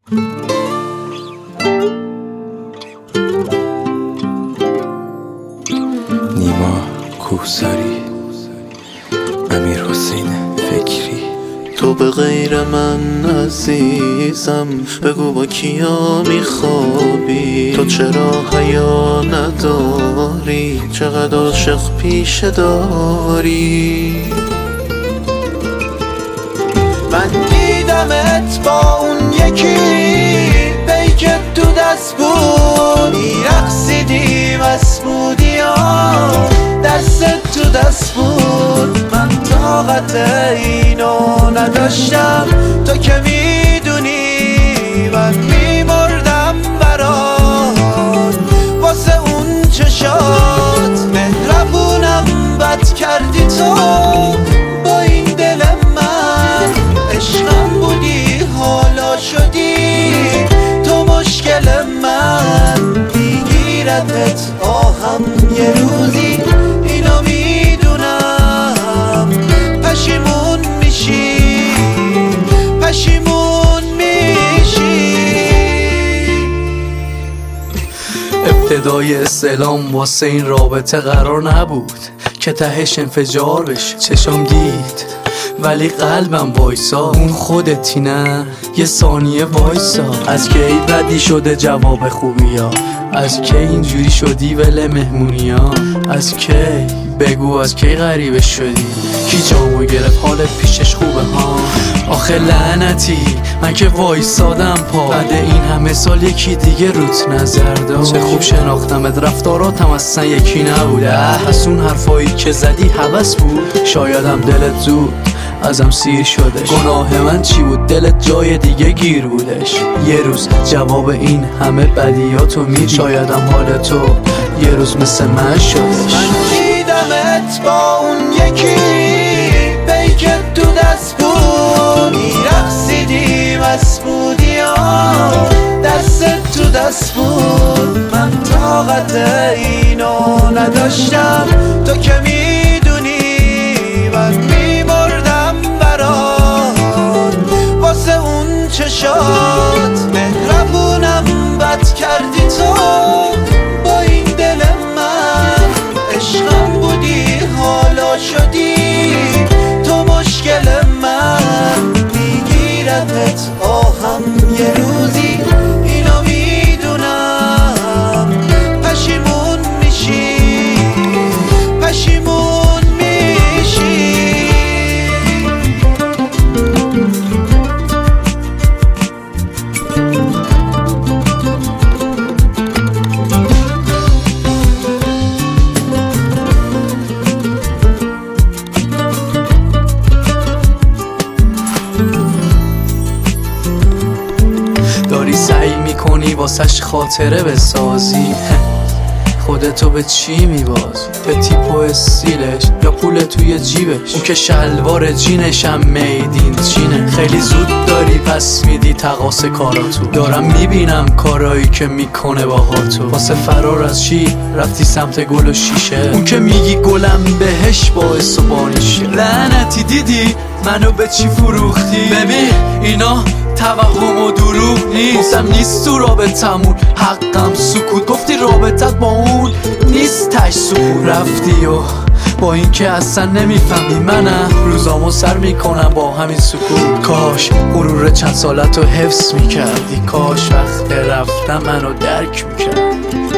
نیما کوهساری، امیرحسین فکری. تو به غیر من عزیزم بگو با کیا میخوابی؟ تو چرا حیا نداری؟ چقدر عاشق پیشه داری؟ من دیدمت با اون یکی بیکت تو دست بود، میرقصیدی مسمودی ها دستت تو دست بود. من طاقت اینو نداشتم، تو که میدونی من میمردم برات واسه اون چشات. مهربونم بد کردی تو با این دل من، عشقم بودی حالا شدی تو مشکل من. میگیردت آهم یه روزی اینو میدونم، پشیمون میشی پشیمون میشی. ابتدای استعلام واسه این رابطه قرار نبود که تهش انفجار بشه. چشام دید ولی قلبم وایسا، اون خودتی نه یه ثانیه وایسا. از کی بدی شده جواب خوبی ها؟ از کی اینجوری شدی ول مهمونی ها؟ از کی بگو از کی غریبه شدی؟ کی جامو گرفت حالت پیشش خوبه ها؟ آخه لعنتی من که وایسادم پا، بعد این همه سال یکی دیگه روت نظر داشت. چه خوب شناختمت رفتاراتم اصلا یکی نبوده. از اون حرفایی که زدی هوس بود، شایدم دلت زود ازم سیر شده. گناه من چی بود؟ دلت جای دیگه گیر بودش. یه روز جواب این همه بدیاتو میدی، شایدم حال تو یه روز مثل من شدش. من دیدمت با اون یکی بیکت تو دست بود، میرقصیدی مسمودی ها دستت تو دست بود. من طاقت اینو نداشتم، تو که میدونی من میمردم برات واسه اون چشات. مهربونم بد کردی تو با این دل من، عشقم بودی حالا شدی تو مشکل من. میگیردت آهم یه روزی اینو میدونم، پشیمون میشی پشیمون میشی. داری سعی میکنی واسش خاطره بسازی، خودتو به چی میبازی؟ به تیپ و استیلش یا پول توی جیبش؟ اون که شلوار جینشم میدین چینه. خیلی زود داری پس میدی تقاس کاراتو، دارم میبینم کارایی که میکنه باهاتو. واسه فرار از چی رفتی سمت گل و شیشه؟ اون که میگی گلم بهش باعث و بانیشه. لعنتی دیدی منو به چی فروختی؟ ببین اینا توهم و دروغ نیست، گفتم نیست تو رابطمون حقم سکوت. گفتی رابطت با اون نیست تش سکوت. رفتی و با این که اصلا نمیفهمی منم روزامو سر میکنم با همین سکوت. کاش غرور چند سالتو حفظ میکردی، کاش وقت رفتم منو درک میکردی.